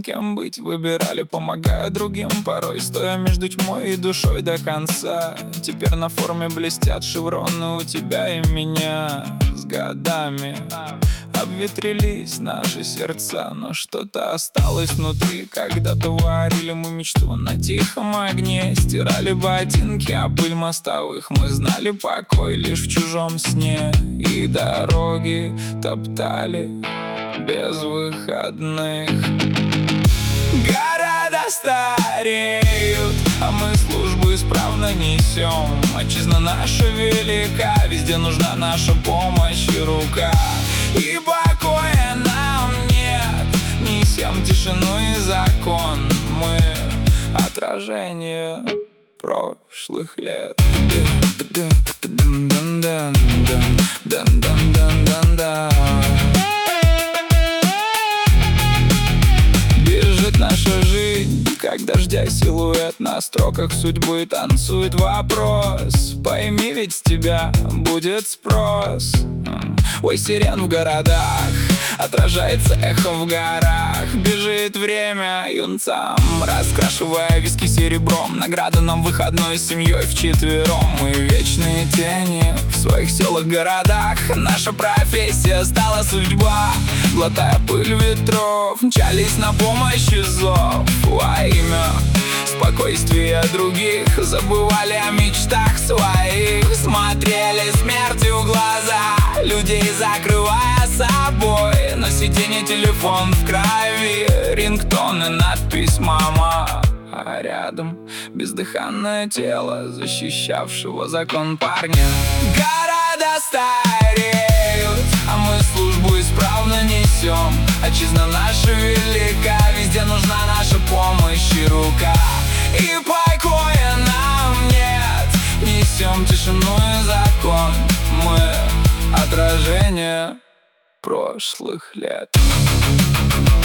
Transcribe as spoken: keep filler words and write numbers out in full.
кем быть выбирали, помогая другим, порой стоя между тьмой и душой до конца. Теперь на форме блестят шевроны у тебя и меня. С годами обветрились наши сердца, но что-то осталось внутри. Когда-то варили мы мечту на тихом огне, стирали ботинки, а пыль мостовых. Мы знали покой лишь в чужом сне, и дороги топтали без выходных. Города стареют, а мы службу исправно несем. Отчизна наша велика, везде нужна наша помощь и рука. И покоя нам нет, несем тишину и закон. Мы отражение прошлых лет. Бежит наша жизнь, как дождя силуэт на строках судьбы танцует вопрос. Пойми, ведь с тебя будет спрос. Ой, сирен в городах, отражается эхо в горах. Бежит время юнцам, раскрашивая виски серебром. Награда нам выходной с семьей вчетвером. Мы вечные тени в своих селах, городах. Наша профессия стала судьба. Глотая пыль ветров, мчались на помощь и зов. Во имя спокойствия других забывали о мечтах своих. Смотрели смерти в глаза, людей закрывая собой. На сиденье телефон в крови, рингтон и надпись «Мама». А рядом бездыханное тело защищавшего закон парня. Города стареют, а мы службу исправно несем. Отчизна наша велика, везде нужна наша помощь и рука. И покоя нам нет, несем тишину и закон. Мы отражение прошлых лет.